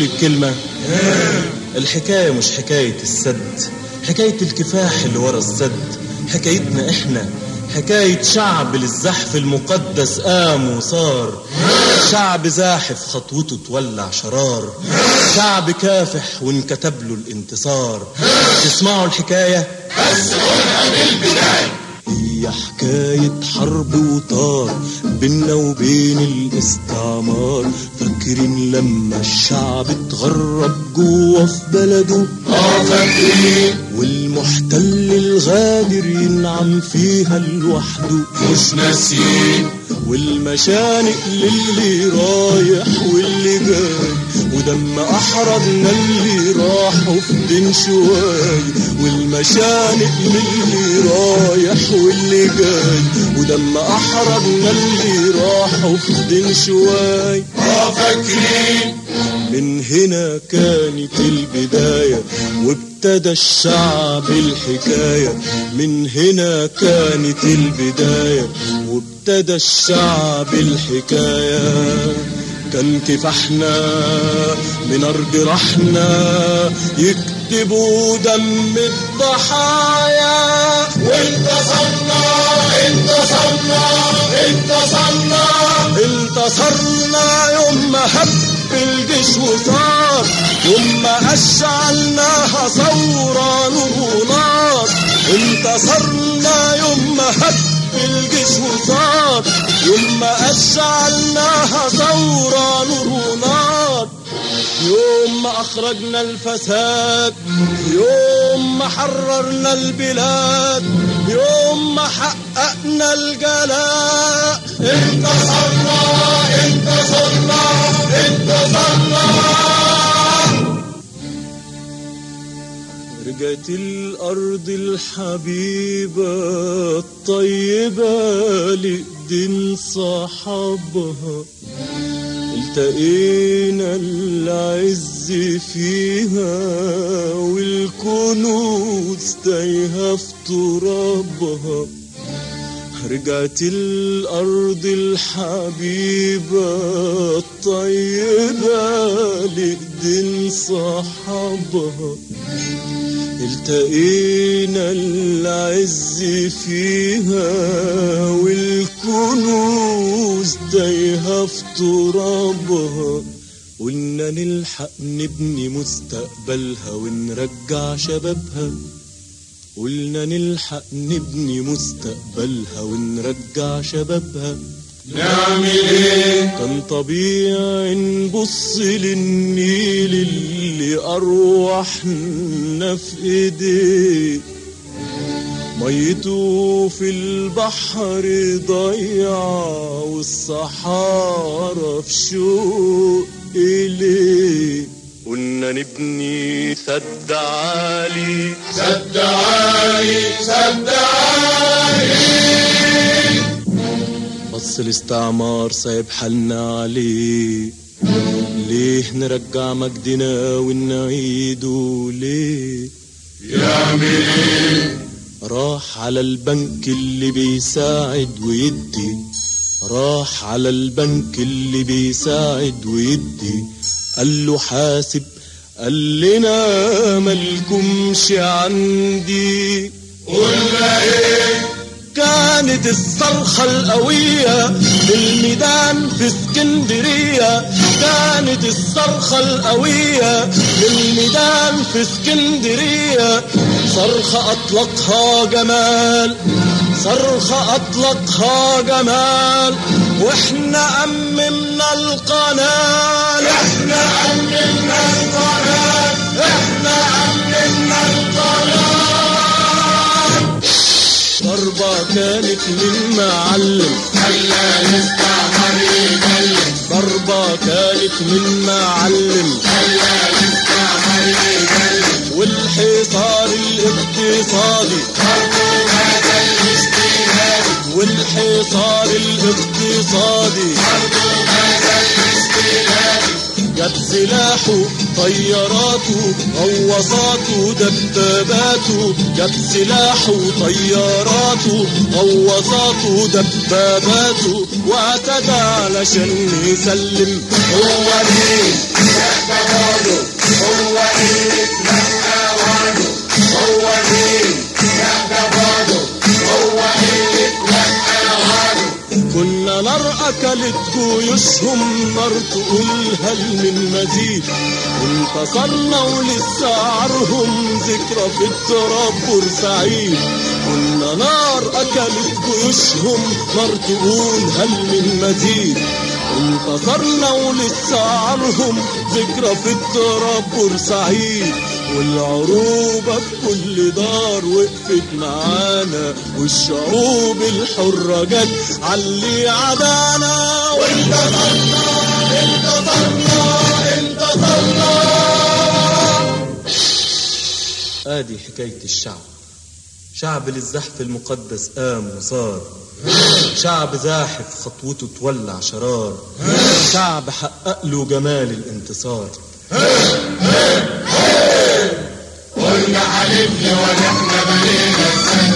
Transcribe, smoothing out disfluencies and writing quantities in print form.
لي بكلمة. الحكاية مش حكاية السد، حكاية الكفاح اللي ورا السد. حكايتنا احنا حكاية شعب للزحف المقدس قام وصار. شعب زاحف خطوته تولع شرار. شعب كافح وانكتب له الانتصار. تسمعوا الحكاية؟ بس قولها بالبداية. هي حكاية حرب وطار بينا وبين الاستعمار. فاكرين لما الشعب اتغرب جوه في بلده؟ فاكرين. والمحتل الغادر ينعم فيها لوحده مش ناسيين. والمشانق للي رايح واللي جاي ودم احرجنا اللي راحوا في دين شواي. والمشانق للي رايح واللي جاي ودم احرجنا اللي راحوا في دين شواي. فاكرين. من هنا كانت البداية وابتدى الشعب الحكاية. من هنا كانت البداية وابتدى الشعب الحكاية. كان كفاحنا من أرض رحنا يكتبوا دم الضحايا. وانتصرنا انتصرنا انتصرنا انتصرنا يوم ما هب الجيش وصار. يوم ما أشعلناها ثورة نور نار. انتصرنا يوم ما هب الجيش وصار. يوم ما أشعلناها ثورة نور نار. يوم ما أخرجنا الفساد. يوم ما حررنا البلاد. يوم ما حققنا الجلاء. انتصرنا انتصرنا انتصرنا. رجعت الأرض الحبيبة الطيبة لإيدين صحابها. التقينا العز فيها والكنوز تايهة في ترابها. رجعت الأرض الحبيبة الطيبة لإيدين صحابها. التقينا العز فيها والكنوز تايهة في ترابها. قلنا نلحق نبني مستقبلها ونرجع شبابها. قلنا نلحق نبني مستقبلها ونرجع شبابها. نعمل ايه؟ كان طبيعي نبص للنيل اللي أرواحنا في ايديه. ميته في البحر ضيعة والصحارى في شوق إليه. قلنا نبني سد عالي سد عالي سد عالي. بص الاستعمار سايب حالنا عليه. ليه نرجع مجدنا ونعيده ليه؟ يعمل ايه؟ راح على البنك اللي بيساعد ويدي. راح على البنك اللي بيساعد ويدي. قال له حاسب. قال لنا مالكمش عندي. قلنا ايه؟ كانت الصرخة القوية في الميدان في اسكندرية. كانت الصرخة القوية في الميدان في اسكندرية. صرخة أطلقها جمال. صرخة أطلقها جمال. واحنا أممنا القناة. احنا أممنا القناة. احنا أممنا القناة. ضربة كانت من معلم خلى الاستعمار يتكلم. ضربة كانت من معلم خلى الاستعمار يتكلم. والحصار الاقتصادي برضو هذا الاستيلادي. والحصار الاقتصادي برضو هذا الاستيلادي. جاب سلاحه طياراته غواصاته دباباته، جاب سلاحه طياراته غواصاته دباباته، واعتدى علشان يسلم. هو مين يعتبره؟ هو ايه اتلقى وعده؟ هو مين يعتبره؟ هو ايه اتلقى وعده؟ كنا نار أكلت جيوشهم، نار تقول هل من مزيد، انتصرنا ولسه عارهم ذكرى في التراب بورسعيد. كنا نار أكلت جيوشهم، نار تقول هل من مزيد، انتصرنا ولسه عارهم ذكرى في التراب بورسعيد. والعروبة في كل دار وقفت معانا، والشعوب الحرة جت عاللي عدانا. انتصرنا انتصرنا انتصرنا. ادي حكاية الشعب، شعب للزحف المقدس قام وصار، شعب زاحف خطوته تولع شرار، شعب حقق له جمال الانتصار. قلنا حلفنا ونحن بنينا السنة